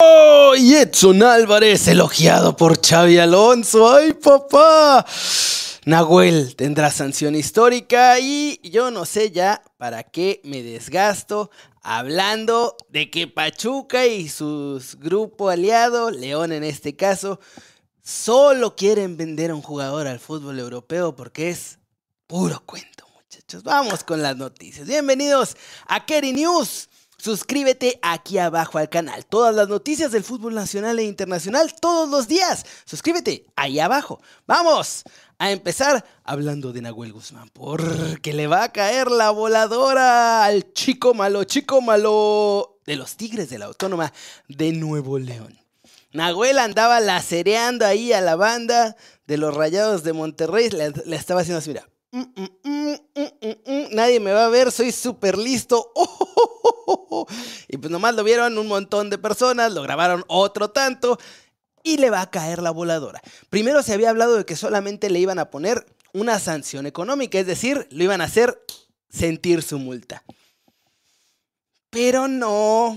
¡Oh! Y Edson Álvarez elogiado por Xabi Alonso. ¡Ay, papá! Nahuel tendrá sanción histórica y yo no sé ya para qué me desgasto hablando de que Pachuca y su grupo aliado, León en este caso, solo quieren vender a un jugador al fútbol europeo porque es puro cuento, muchachos. Vamos con las noticias. Bienvenidos a Keri News. Suscríbete aquí abajo al canal. Todas las noticias del fútbol nacional e internacional todos los días. Suscríbete ahí abajo. Vamos a empezar hablando de Nahuel Guzmán, porque le va a caer la voladora al chico malo de los Tigres de la Autónoma de Nuevo León. Nahuel andaba lacereando ahí a la banda de los Rayados de Monterrey. Le estaba haciendo así, mira. Nadie me va a ver, soy súper listo. Y pues nomás lo vieron un montón de personas, lo grabaron otro tanto y le va a caer la voladora. Primero se había hablado de que solamente le iban a poner una sanción económica, es decir, lo iban a hacer sentir su multa. Pero no,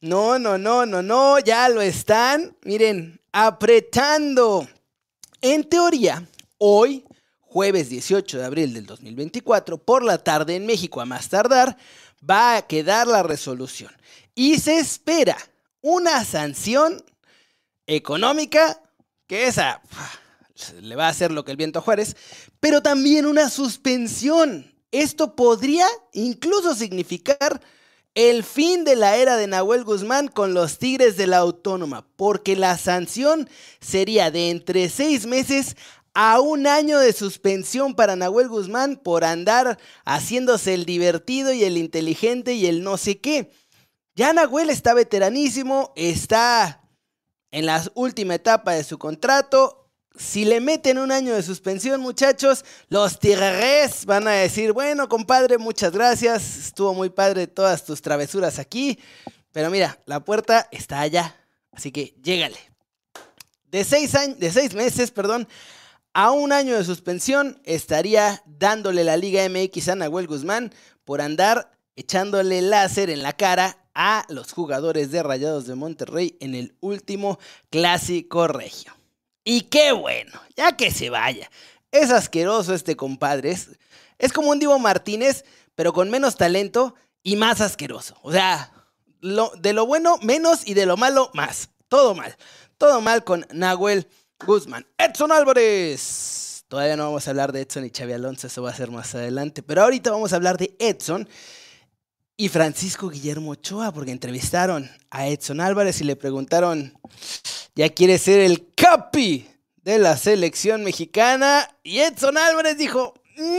ya lo están, miren, apretando. En teoría, hoy, jueves 18 de abril del 2024, por la tarde en México a más tardar, va a quedar la resolución. Y se espera una sanción económica, que esa le va a hacer lo que el viento a Juárez, pero también una suspensión. Esto podría incluso significar el fin de la era de Nahuel Guzmán con los Tigres de la Autónoma, porque la sanción sería de entre 6 meses a 1 año de suspensión para Nahuel Guzmán por andar haciéndose el divertido y el inteligente y el no sé qué. Ya Nahuel está veteranísimo, está en la última etapa de su contrato. Si le meten 1 año de suspensión, muchachos, los Tigres van a decir, bueno, compadre, muchas gracias, estuvo muy padre todas tus travesuras aquí, pero mira, la puerta está allá, así que llégale. De 6 meses, a 1 año de suspensión estaría dándole la Liga MX a Nahuel Guzmán por andar echándole láser en la cara a los jugadores de Rayados de Monterrey en el último clásico regio. Y qué bueno, ya que se vaya. Es asqueroso este compadre. Es como un Divo Martínez, pero con menos talento y más asqueroso. O sea, de lo bueno menos y de lo malo más. Todo mal con Nahuel Guzmán. Edson Álvarez. Todavía no vamos a hablar de Edson y Xabi Alonso, eso va a ser más adelante. Pero ahorita vamos a hablar de Edson y Francisco Guillermo Ochoa, porque entrevistaron a Edson Álvarez y le preguntaron, ¿ya quiere ser el capi de la selección mexicana? Y Edson Álvarez dijo,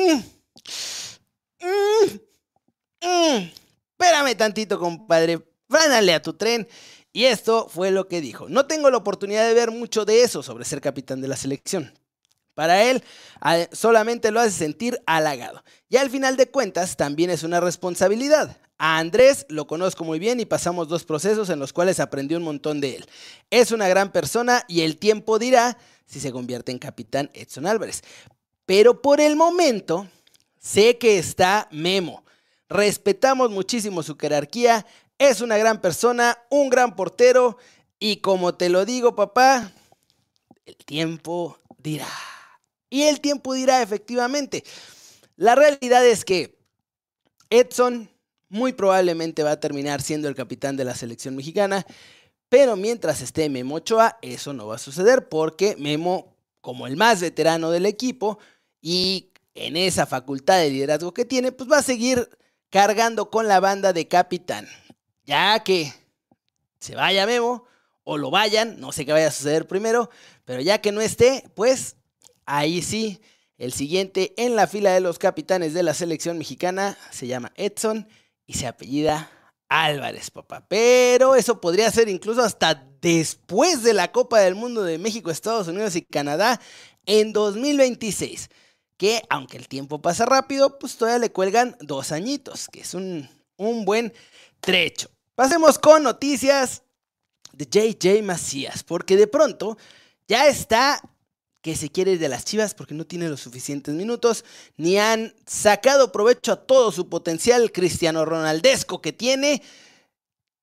espérame tantito, compadre, fránale a tu tren. Y esto fue lo que dijo: no tengo la oportunidad de ver mucho de eso sobre ser capitán de la selección. Para él, solamente lo hace sentir halagado. Y al final de cuentas, también es una responsabilidad. A Andrés lo conozco muy bien y pasamos 2 procesos en los cuales aprendí un montón de él. Es una gran persona y el tiempo dirá si se convierte en capitán Edson Álvarez. Pero por el momento, sé que está Memo. Respetamos muchísimo su jerarquía. Es una gran persona, un gran portero. Y como te lo digo, papá, el tiempo dirá. Y el tiempo dirá, efectivamente. La realidad es que Edson muy probablemente va a terminar siendo el capitán de la selección mexicana, pero mientras esté Memo Ochoa, eso no va a suceder, porque Memo, como el más veterano del equipo y en esa facultad de liderazgo que tiene, pues va a seguir cargando con la banda de capitán. Ya que se vaya Memo, o lo vayan, no sé qué vaya a suceder primero, pero ya que no esté, pues ahí sí, el siguiente en la fila de los capitanes de la selección mexicana se llama Edson y se apellida Álvarez, papá. Pero eso podría ser incluso hasta después de la Copa del Mundo de México, Estados Unidos y Canadá en 2026. Que aunque el tiempo pasa rápido, pues todavía le cuelgan 2 añitos, que es un buen trecho. Pasemos con noticias de JJ Macías, porque de pronto ya está que se quiere ir de las Chivas porque no tiene los suficientes minutos, ni han sacado provecho a todo su potencial cristiano ronaldesco que tiene.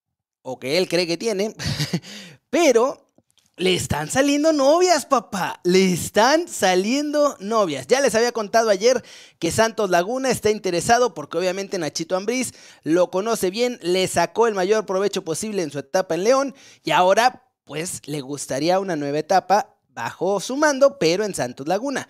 o que él cree que tiene, pero le están saliendo novias, papá. Le están saliendo novias. Ya les había contado ayer que Santos Laguna está interesado porque obviamente Nachito Ambriz lo conoce bien, le sacó el mayor provecho posible en su etapa en León y ahora pues le gustaría una nueva etapa bajo su mando, pero en Santos Laguna.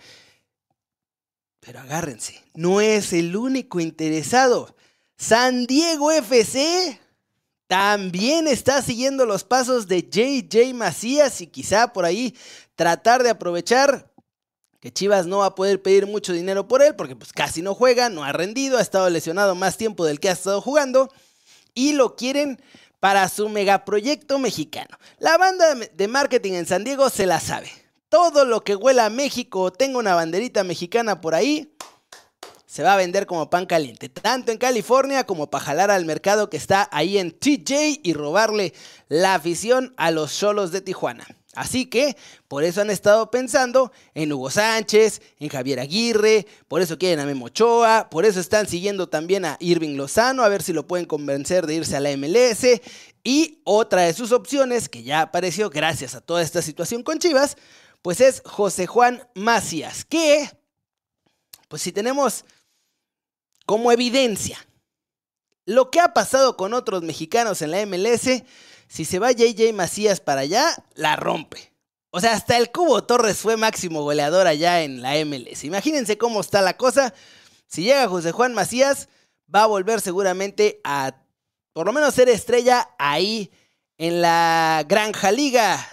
Pero agárrense, no es el único interesado. San Diego FC también está siguiendo los pasos de JJ Macías y quizá por ahí tratar de aprovechar que Chivas no va a poder pedir mucho dinero por él porque pues casi no juega, no ha rendido, ha estado lesionado más tiempo del que ha estado jugando y lo quieren para su megaproyecto mexicano. La banda de marketing en San Diego se la sabe. Todo lo que huela a México o tenga una banderita mexicana por ahí se va a vender como pan caliente, tanto en California como para jalar al mercado que está ahí en TJ y robarle la afición a los Xolos de Tijuana. Así que por eso han estado pensando en Hugo Sánchez, en Javier Aguirre, por eso quieren a Memo Ochoa, por eso están siguiendo también a Irving Lozano, a ver si lo pueden convencer de irse a la MLS. Y otra de sus opciones, que ya apareció gracias a toda esta situación con Chivas, pues es José Juan Macías, que, pues si tenemos como evidencia lo que ha pasado con otros mexicanos en la MLS, si se va JJ Macías para allá, la rompe. O sea, hasta el Cubo Torres fue máximo goleador allá en la MLS. Imagínense cómo está la cosa. Si llega José Juan Macías, va a volver seguramente a, por lo menos, ser estrella ahí en la Granja Liga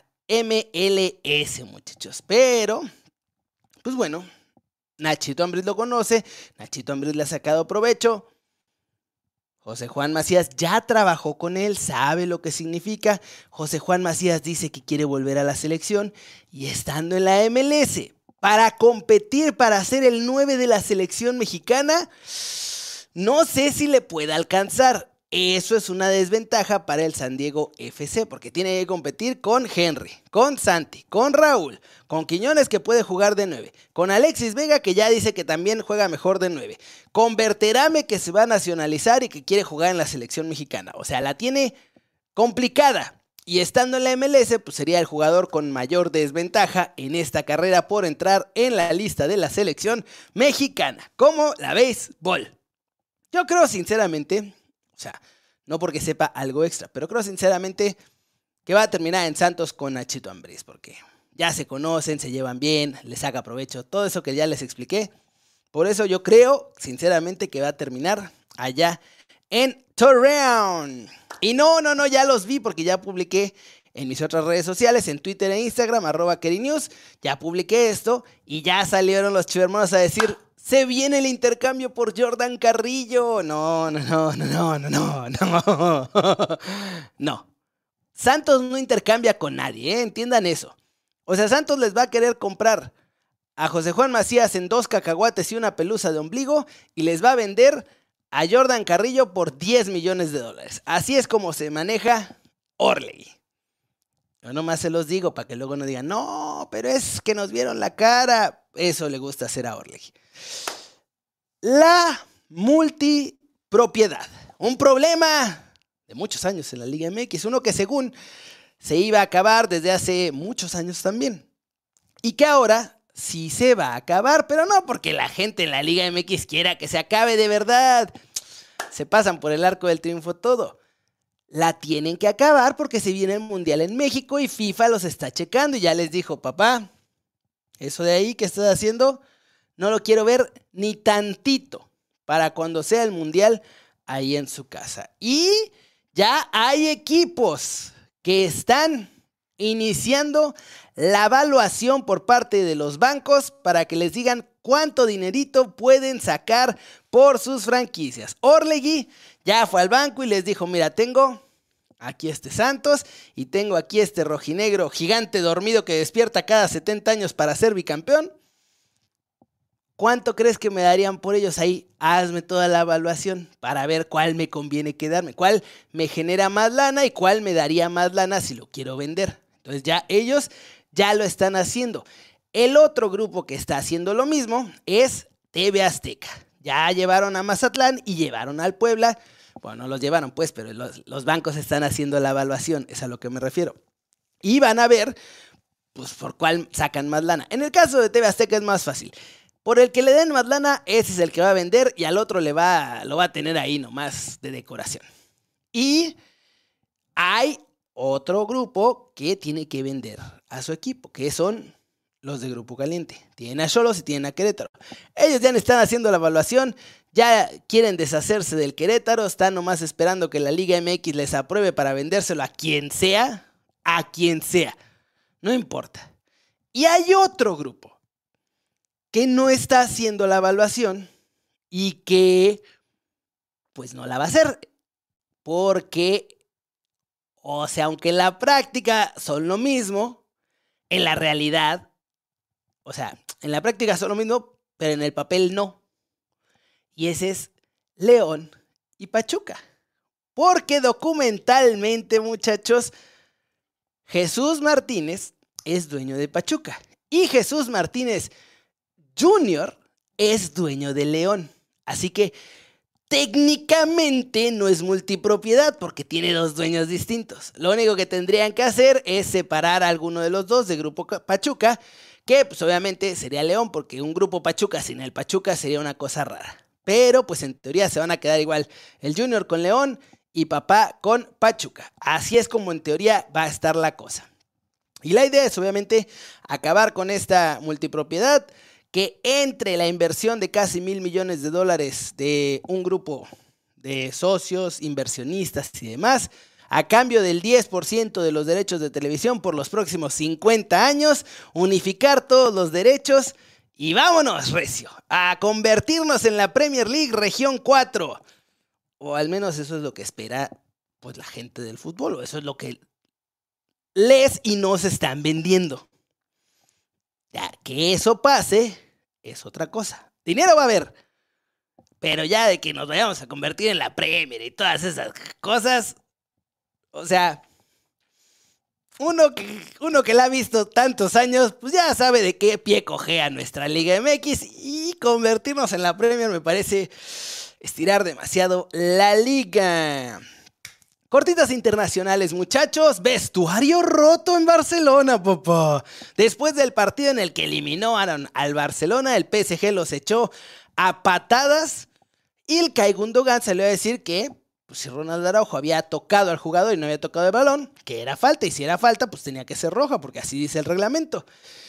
MLS, muchachos. Pero, pues bueno, Nachito Ambriz lo conoce, Nachito Ambriz le ha sacado provecho. José Juan Macías ya trabajó con él, sabe lo que significa. José Juan Macías dice que quiere volver a la selección y estando en la MLS para competir, para ser el 9 de la selección mexicana, no sé si le pueda alcanzar. Eso es una desventaja para el San Diego FC, porque tiene que competir con Henry, con Santi, con Raúl, con Quiñones que puede jugar de 9, con Alexis Vega que ya dice que también juega mejor de 9, con Berterame que se va a nacionalizar y que quiere jugar en la selección mexicana. O sea, la tiene complicada. Y estando en la MLS, pues sería el jugador con mayor desventaja en esta carrera por entrar en la lista de la selección mexicana, como la béisbol. Yo creo sinceramente, o sea, no porque sepa algo extra, pero creo sinceramente que va a terminar en Santos con Nachito Ambriz, porque ya se conocen, se llevan bien, les saca provecho, todo eso que ya les expliqué. Por eso yo creo sinceramente que va a terminar allá en Torreón. Y no, ya los vi porque ya publiqué en mis otras redes sociales, en Twitter e Instagram, @KeriNews, ya publiqué esto y ya salieron los chivermanos a decir: se viene el intercambio por Jordan Carrillo. No. No. Santos no intercambia con nadie, entiendan eso. O sea, Santos les va a querer comprar a José Juan Macías en 2 cacahuates y una pelusa de ombligo y les va a vender a Jordan Carrillo por $10 millones. Así es como se maneja Orlegui. Yo nomás se los digo para que luego no digan: no, pero es que nos vieron la cara. Eso le gusta hacer a Orlegui. La multipropiedad. Un problema de muchos años en la Liga MX. Uno que según se iba a acabar desde hace muchos años también. Y que ahora sí se va a acabar, pero no porque la gente en la Liga MX quiera que se acabe de verdad. Se pasan por el arco del triunfo todo. La tienen que acabar porque se viene el Mundial en México y FIFA los está checando y ya les dijo: papá, eso de ahí que estás haciendo no lo quiero ver ni tantito para cuando sea el Mundial ahí en su casa. Y ya hay equipos que están iniciando la evaluación por parte de los bancos para que les digan cuánto dinerito pueden sacar por sus franquicias. Orlegui ya fue al banco y les dijo: mira, tengo aquí este Santos y tengo aquí este rojinegro gigante dormido que despierta cada 70 años para ser bicampeón. ¿Cuánto crees que me darían por ellos ahí? Hazme toda la evaluación para ver cuál me conviene quedarme, cuál me genera más lana y cuál me daría más lana si lo quiero vender. Entonces ya ellos ya lo están haciendo. El otro grupo que está haciendo lo mismo es TV Azteca. Ya llevaron a Mazatlán y llevaron al Puebla. Bueno, no los llevaron pues, pero los bancos están haciendo la evaluación, es a lo que me refiero. Y van a ver, pues, por cuál sacan más lana. En el caso de TV Azteca es más fácil. Por el que le den más lana, ese es el que va a vender y al otro lo va a tener ahí nomás de decoración. Y hay otro grupo que tiene que vender a su equipo, que son los de Grupo Caliente. Tienen a Xolos y tienen a Querétaro. Ellos ya están haciendo la evaluación, ya quieren deshacerse del Querétaro, están nomás esperando que la Liga MX les apruebe para vendérselo a quien sea, no importa. Y hay otro grupo que no está haciendo la evaluación y que pues no la va a hacer, porque, o sea, aunque en la práctica son lo mismo, en la realidad, o sea, en la práctica son lo mismo, pero en el papel no. Y ese es León y Pachuca. Porque documentalmente, muchachos, Jesús Martínez es dueño de Pachuca. Y Jesús Martínez Jr. es dueño de León. Así que técnicamente no es multipropiedad porque tiene dos dueños distintos. Lo único que tendrían que hacer es separar a alguno de los dos de Grupo Pachuca, que pues obviamente sería León, porque un Grupo Pachuca sin el Pachuca sería una cosa rara. Pero pues en teoría se van a quedar igual el Junior con León y papá con Pachuca. Así es como en teoría va a estar la cosa. Y la idea es obviamente acabar con esta multipropiedad, que entre la inversión de casi $1,000 millones de un grupo de socios, inversionistas y demás, a cambio del 10% de los derechos de televisión por los próximos 50 años, unificar todos los derechos y vámonos, recio, a convertirnos en la Premier League Región 4. O al menos eso es lo que espera pues la gente del fútbol, o eso es lo que les y nos están vendiendo. Ya que eso pase es otra cosa. Dinero va a haber, pero ya de que nos vayamos a convertir en la Premier y todas esas cosas, o sea, uno que la ha visto tantos años, pues ya sabe de qué pie cojea nuestra Liga MX, y convertirnos en la Premier me parece estirar demasiado la liga. Cortitas internacionales, muchachos. Vestuario roto en Barcelona, papá. Después del partido en el que eliminaron al Barcelona, el PSG los echó a patadas. Y el Ilkay Gundogan salió a decir que pues, si Ronald Araujo había tocado al jugador y no había tocado el balón, que era falta. Y si era falta, pues tenía que ser roja, porque así dice el reglamento.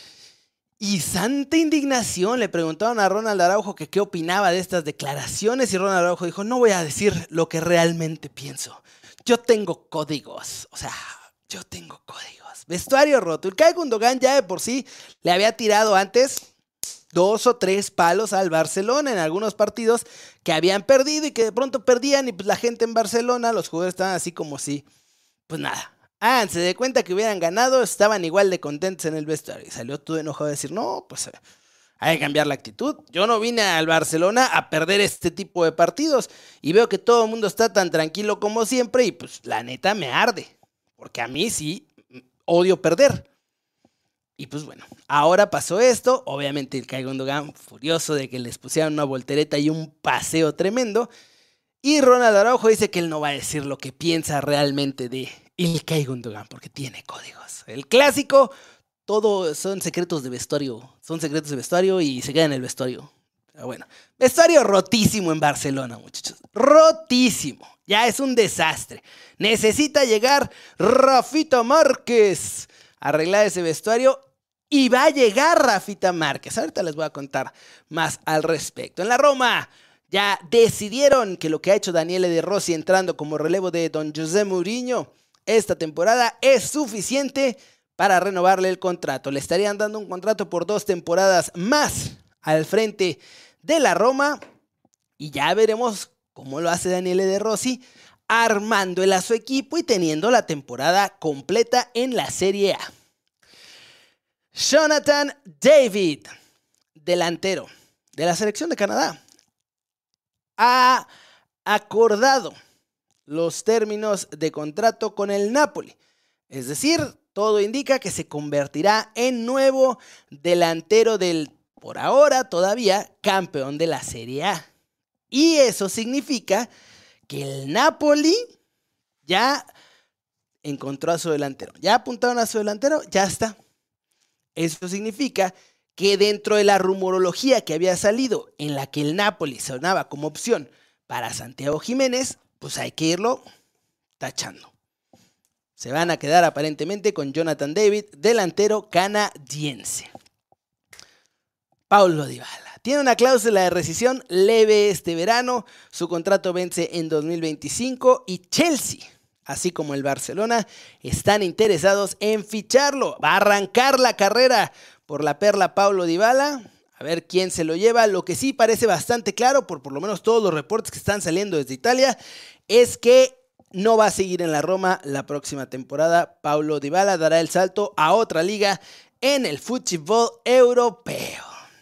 Y santa indignación, le preguntaron a Ronald Araujo que qué opinaba de estas declaraciones. Y Ronald Araujo dijo, no voy a decir lo que realmente pienso. Yo tengo códigos, yo tengo códigos. Vestuario roto. Ilkay Gundogan ya de por sí le había tirado antes 2 o 3 palos al Barcelona en algunos partidos que habían perdido y que de pronto perdían y pues la gente en Barcelona, los jugadores estaban así como si, pues nada. Se de cuenta que hubieran ganado, estaban igual de contentos en el vestuario. Y salió todo enojado a decir, no, pues hay que cambiar la actitud. Yo no vine al Barcelona a perder este tipo de partidos. Y veo que todo el mundo está tan tranquilo como siempre. Y pues la neta me arde. Porque a mí sí odio perder. Y pues bueno, ahora pasó esto. Obviamente Ilkay Gundogan furioso de que les pusieran una voltereta y un paseo tremendo. Y Ronald Araujo dice que él no va a decir lo que piensa realmente de Ilkay Gundogan. Porque tiene códigos. El clásico... Todo son secretos de vestuario. Son secretos de vestuario y se quedan en el vestuario. Pero bueno, vestuario rotísimo en Barcelona, muchachos. Rotísimo. Ya es un desastre. Necesita llegar Rafita Márquez a arreglar ese vestuario. Y va a llegar Rafita Márquez. Ahorita les voy a contar más al respecto. En la Roma ya decidieron que lo que ha hecho Daniele De Rossi entrando como relevo de don José Mourinho esta temporada es suficiente para renovarle el contrato. Le estarían dando un contrato por 2 temporadas más al frente de la Roma. Y ya veremos cómo lo hace Daniele De Rossi, armándole a su equipo y teniendo la temporada completa en la Serie A. Jonathan David, delantero de la selección de Canadá, ha acordado los términos de contrato con el Napoli. Es decir, todo indica que se convertirá en nuevo delantero del, por ahora todavía, campeón de la Serie A. Y eso significa que el Napoli ya encontró a su delantero. Ya apuntaron a su delantero, ya está. Eso significa que dentro de la rumorología que había salido, en la que el Napoli sonaba como opción para Santiago Jiménez, pues hay que irlo tachando. Se van a quedar aparentemente con Jonathan David, delantero canadiense. Paulo Dybala tiene una cláusula de rescisión leve este verano. Su contrato vence en 2025 y Chelsea, así como el Barcelona, están interesados en ficharlo. Va a arrancar la carrera por la perla Paulo Dybala. A ver quién se lo lleva. Lo que sí parece bastante claro, por lo menos todos los reportes que están saliendo desde Italia, es que no va a seguir en la Roma la próxima temporada. Paulo Dybala dará el salto a otra liga en el fútbol europeo.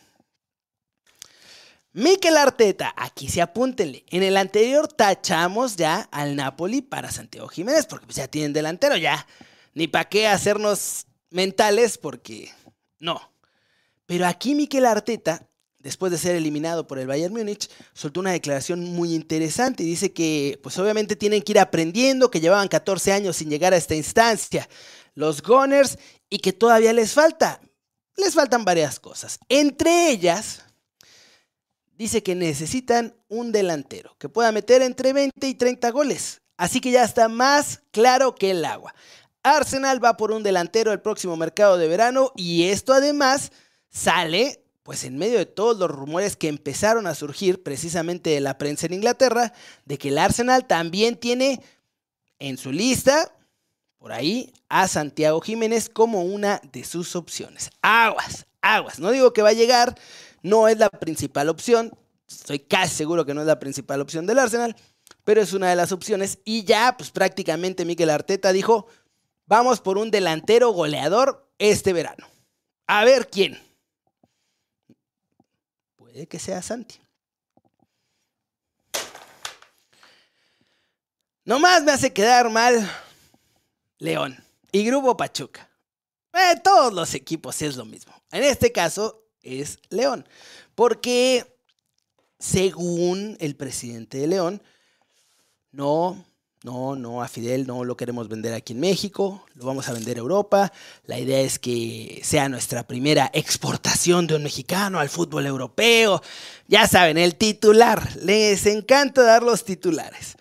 Mikel Arteta, aquí sí apúntenle. En el anterior tachamos ya al Napoli para Santiago Jiménez, porque pues ya tienen delantero, ya. Ni para qué hacernos mentales, porque no. Pero aquí Mikel Arteta, después de ser eliminado por el Bayern Múnich, soltó una declaración muy interesante y dice que pues obviamente tienen que ir aprendiendo, que llevaban 14 años sin llegar a esta instancia los Gunners y que todavía les faltan varias cosas. Entre ellas, dice que necesitan un delantero que pueda meter entre 20 y 30 goles. Así que ya está más claro que el agua. Arsenal va por un delantero el próximo mercado de verano y esto además sale pues en medio de todos los rumores que empezaron a surgir precisamente de la prensa en Inglaterra, de que el Arsenal también tiene en su lista, por ahí, a Santiago Jiménez como una de sus opciones. Aguas, aguas. No digo que va a llegar, no es la principal opción, estoy casi seguro que no es la principal opción del Arsenal, pero es una de las opciones y ya pues prácticamente Mikel Arteta dijo, vamos por un delantero goleador este verano. A ver quién. Puede que sea Santi. Nomás me hace quedar mal León y Grupo Pachuca. Todos los equipos es lo mismo. En este caso es León. Porque según el presidente de León, no, a Fidel no lo queremos vender aquí en México, lo vamos a vender a Europa. La idea es que sea nuestra primera exportación de un mexicano al fútbol europeo. Ya saben, el titular, les encanta dar los titulares.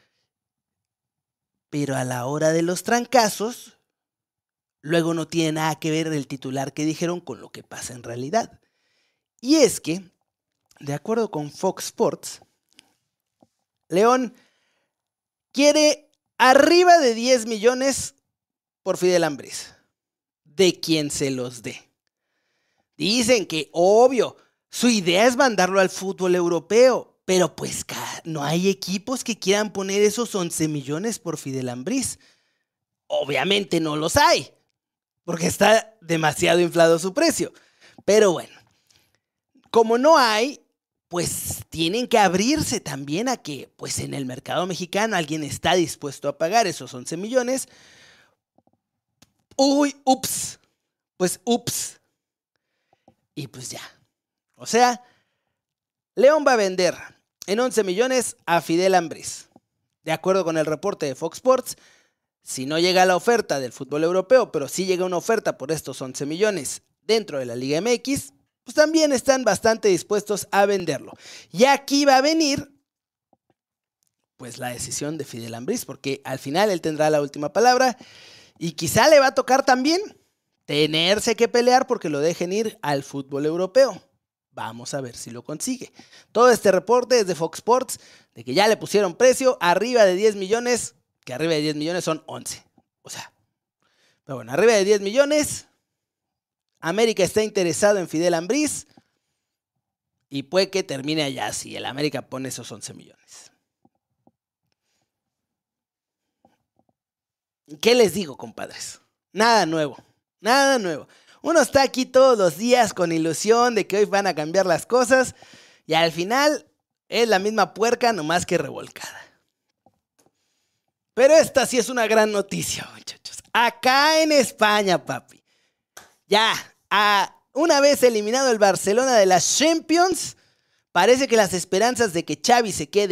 Pero a la hora de los trancazos, luego no tiene nada que ver el titular que dijeron con lo que pasa en realidad. Y es que, de acuerdo con Fox Sports, León quiere arriba de 10 millones por Fidel Ambriz, de quien se los dé. Dicen que, obvio, su idea es mandarlo al fútbol europeo, pero pues no hay equipos que quieran poner esos 11 millones por Fidel Ambriz. Obviamente no los hay, porque está demasiado inflado su precio. Pero bueno, como no hay, pues tienen que abrirse también a que pues en el mercado mexicano alguien está dispuesto a pagar esos 11 millones. Ups. Y pues ya. O sea, León va a vender en 11 millones a Fidel Ambriz. De acuerdo con el reporte de Fox Sports, si no llega la oferta del fútbol europeo, pero sí llega una oferta por estos 11 millones dentro de la Liga MX, pues también están bastante dispuestos a venderlo. Y aquí va a venir pues la decisión de Fidel Ambriz, porque al final él tendrá la última palabra y quizá le va a tocar también tenerse que pelear porque lo dejen ir al fútbol europeo. Vamos a ver si lo consigue. Todo este reporte es de Fox Sports, de que ya le pusieron precio arriba de 10 millones, que arriba de 10 millones son 11. O sea, pero bueno, arriba de 10 millones... América está interesado en Fidel Ambriz y puede que termine allá si el América pone esos 11 millones. ¿Qué les digo, compadres? Nada nuevo, nada nuevo. Uno está aquí todos los días con ilusión de que hoy van a cambiar las cosas y al final es la misma puerca, nomás que revolcada. Pero esta sí es una gran noticia, muchachos. Acá en España, papi. Ya, una vez eliminado el Barcelona de las Champions, parece que las esperanzas de que Xavi se quede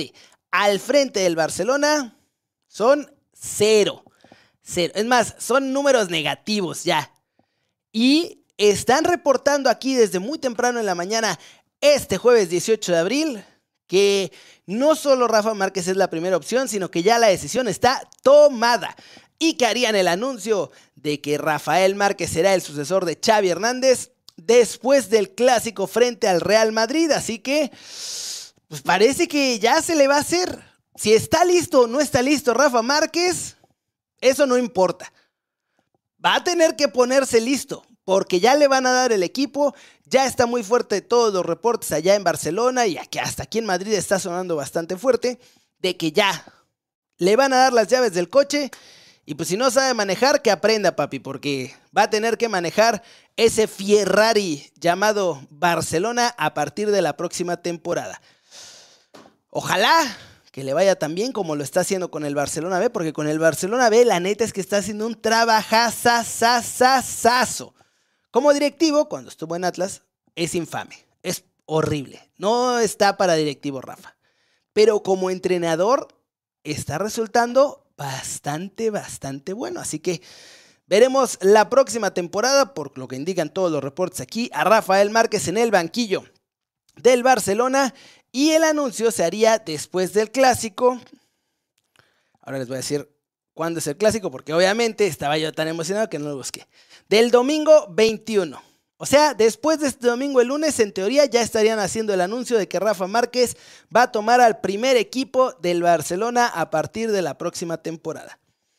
al frente del Barcelona son 0. Es más, son números negativos ya. Y están reportando aquí desde muy temprano en la mañana, este jueves 18 de abril, que no solo Rafa Márquez es la primera opción, sino que ya la decisión está tomada. Y que harían el anuncio de que Rafael Márquez será el sucesor de Xavi Hernández después del clásico frente al Real Madrid. Así que pues parece que ya se le va a hacer. Si está listo o no está listo Rafa Márquez, eso no importa. Va a tener que ponerse listo, porque ya le van a dar el equipo. Ya está muy fuerte todos los reportes allá en Barcelona y hasta aquí en Madrid está sonando bastante fuerte, de que ya le van a dar las llaves del coche. Y pues si no sabe manejar, que aprenda, papi, porque va a tener que manejar ese Ferrari llamado Barcelona a partir de la próxima temporada. Ojalá que le vaya tan bien como lo está haciendo con el Barcelona B, porque con el Barcelona B la neta es que está haciendo un trabajazazazazo. Como directivo, cuando estuvo en Atlas, es infame, es horrible. No está para directivo Rafa. Pero como entrenador está resultando bastante bueno. Así que veremos la próxima temporada, por lo que indican todos los reportes aquí, a Rafael Márquez en el banquillo del Barcelona. Y el anuncio se haría después del clásico. Ahora les voy a decir cuándo es el clásico, porque obviamente estaba yo tan emocionado que no lo busqué. Del domingo 21. O sea, después de este domingo, el lunes, en teoría ya estarían haciendo el anuncio de que Rafa Márquez va a tomar al primer equipo del Barcelona a partir de la próxima temporada.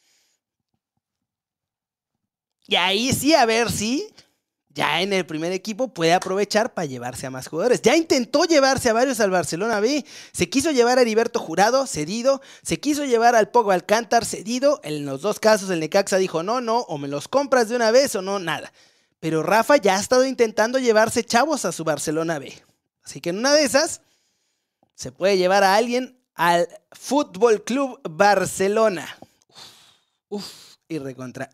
Y ahí sí, a ver si ya en el primer equipo puede aprovechar para llevarse a más jugadores. Ya intentó llevarse a varios al Barcelona B. Se quiso llevar a Heriberto Jurado, cedido. Se quiso llevar al Pogo Alcántar, cedido. En los dos casos el Necaxa dijo no, o me los compras de una vez o no, nada. Pero Rafa ya ha estado intentando llevarse chavos a su Barcelona B. Así que en una de esas se puede llevar a alguien al Fútbol Club Barcelona. Y recontra.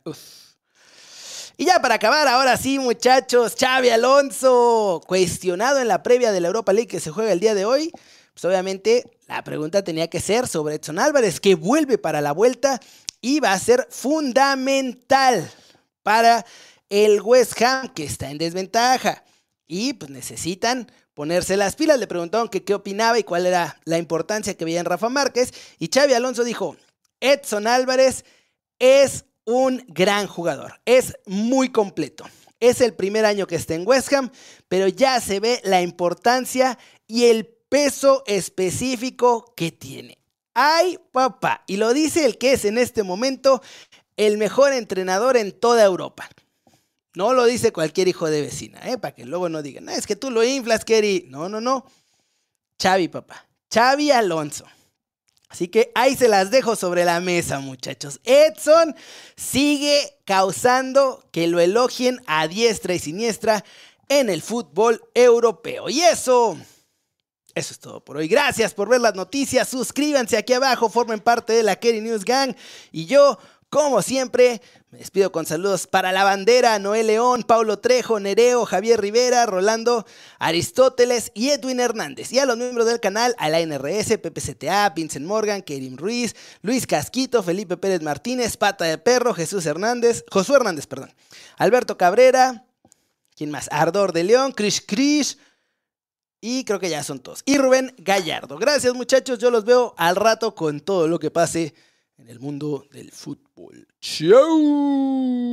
Y ya para acabar, ahora sí, muchachos, Xabi Alonso, cuestionado en la previa de la Europa League que se juega el día de hoy. Pues obviamente la pregunta tenía que ser sobre Edson Álvarez, que vuelve para la vuelta y va a ser fundamental para el West Ham, que está en desventaja. Y pues necesitan ponerse las pilas. Le preguntaron que qué opinaba y cuál era la importancia que veía en Rafa Márquez. Y Xabi Alonso dijo, Edson Álvarez es un gran jugador, es muy completo. Es el primer año que está en West Ham, pero ya se ve la importancia y el peso específico que tiene. ¡Ay, papá! Y lo dice el que es en este momento el mejor entrenador en toda Europa. No lo dice cualquier hijo de vecina, para que luego no digan, es que tú lo inflas, Kerry. No. Xabi, papá. Xabi Alonso. Así que ahí se las dejo sobre la mesa, muchachos. Edson sigue causando que lo elogien a diestra y siniestra en el fútbol europeo. Y eso es todo por hoy. Gracias por ver las noticias. Suscríbanse aquí abajo, formen parte de la Kerry News Gang. Y yo, como siempre, me despido con saludos para La Bandera, Noel León, Paulo Trejo, Nereo, Javier Rivera, Rolando, Aristóteles y Edwin Hernández. Y a los miembros del canal, Alain RS, Pepe CTA, Vincent Morgan, Kerim Ruiz, Luis Casquito, Felipe Pérez Martínez, Pata de Perro, Josué Hernández, Alberto Cabrera, ¿quién más? Ardor de León, Krish, y creo que ya son todos. Y Rubén Gallardo. Gracias, muchachos, yo los veo al rato con todo lo que pase en el mundo del fútbol. ¡Chau!